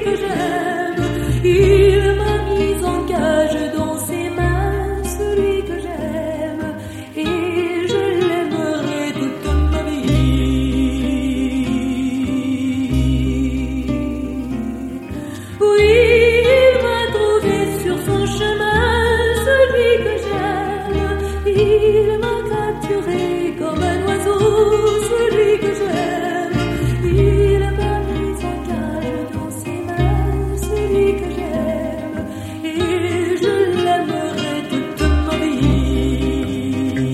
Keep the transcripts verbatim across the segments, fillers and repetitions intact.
que j'aime. Il m'a mis en cage dans ses mains, celui que j'aime, et je l'aimerai toute ma vie. Oui, il m'a trouvé sur son chemin, celui que j'aime. Il m'a capturé comme un oiseau, celui que j'aime. Il m'a mis en cage dans ses mains, celui que j'aime, et je l'aimerai toute ma vie.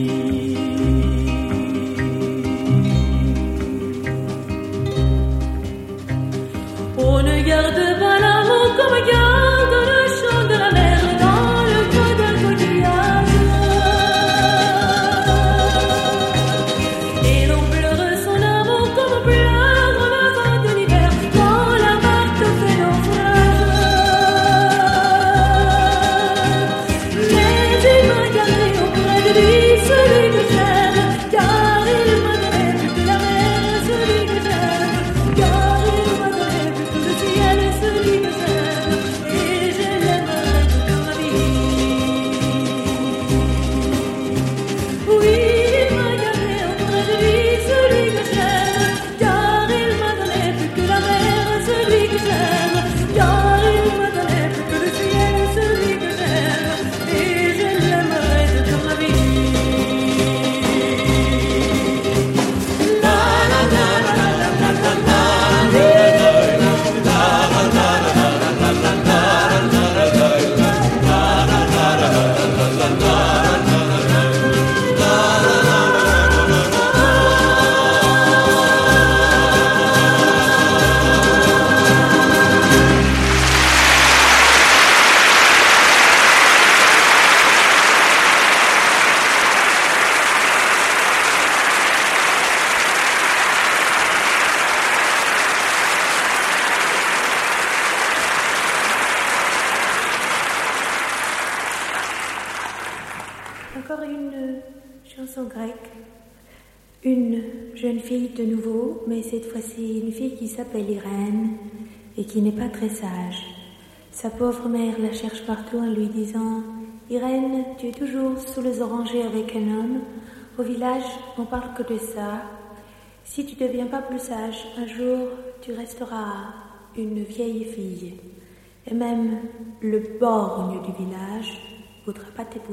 On ne garde pas l'amour comme garde le chant de la mer dans le creux d'un coquillage. Et l'on pleure son amour comme on pleure le vent de l'hiver quand la barque fait naufrage. Mais il m'a gardé auprès de lui, celui que j'aime, car il m'a donné plus que la mer, celui que j'aime, car il m'a donné plus que le ciel, celui que j'aime, et je l'aimerai toute ma vie. Oui, il m'a gardé auprès de lui, celui que j'aime, car il m'a donné plus que la mer, celui que j'aime, car il m'a donné plus que le ciel, celui que j'aime, et je l'aimerai toute ma vie. La la la la la la la la. Encore une chanson grecque. Une jeune fille de nouveau, mais cette fois-ci une fille qui s'appelle Irène et qui n'est pas très sage. Sa pauvre mère la cherche partout en lui disant « Irène, tu es toujours sous les orangers avec un homme. Au village, on parle que de ça. Si tu ne deviens pas plus sage, un jour, tu resteras une vieille fille. Et même le borgne du village ne voudra pas t'épouser. »